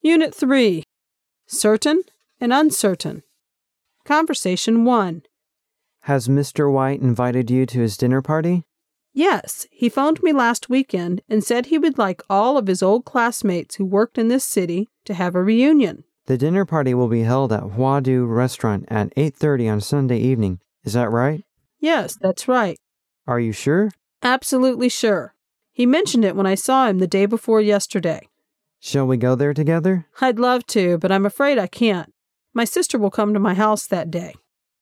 Unit 3. Certain and Uncertain. Conversation 1. Has Mr. White invited you to his dinner party? Yes, he phoned me last weekend and said he would like all of his old classmates who worked in this city to have a reunion. The dinner party will be held at Huadu Restaurant at 8:30 on Sunday evening. Is that right? Yes, that's right. Are you sure? Absolutely sure. He mentioned it when I saw him the day before yesterday. Shall we go there together? I'd love to, but I'm afraid I can't. My sister will come to my house that day.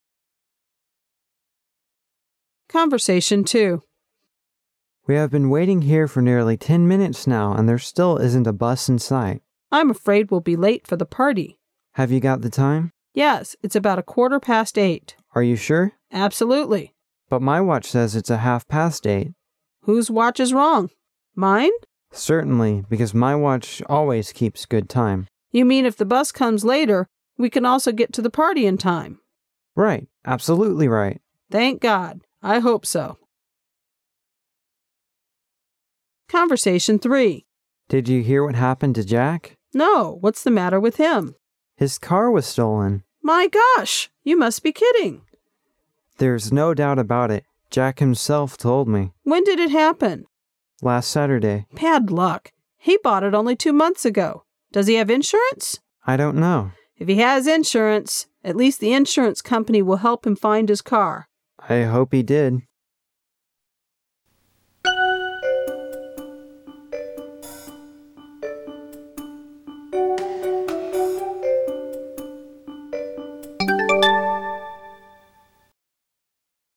Conversation 2. We have been waiting here for nearly 10 minutes now, and there still isn't a bus in sight. I'm afraid we'll be late for the party. Have you got the time? Yes, it's about 8:15. Are you sure? Absolutely. But my watch says it's 8:30. Whose watch is wrong? Mine? Certainly, because my watch always keeps good time. You mean if the bus comes later, we can also get to the party in time? Right, absolutely right. Thank God. I hope so. Conversation 3. Did you hear what happened to Jack? No, what's the matter with him? His car was stolen. My gosh, you must be kidding. There's no doubt about it. Jack himself told me. When did it happen? Last Saturday. Bad luck. He bought it only 2 months ago. Does he have insurance? I don't know. If he has insurance, at least the insurance company will help him find his car. I hope he did.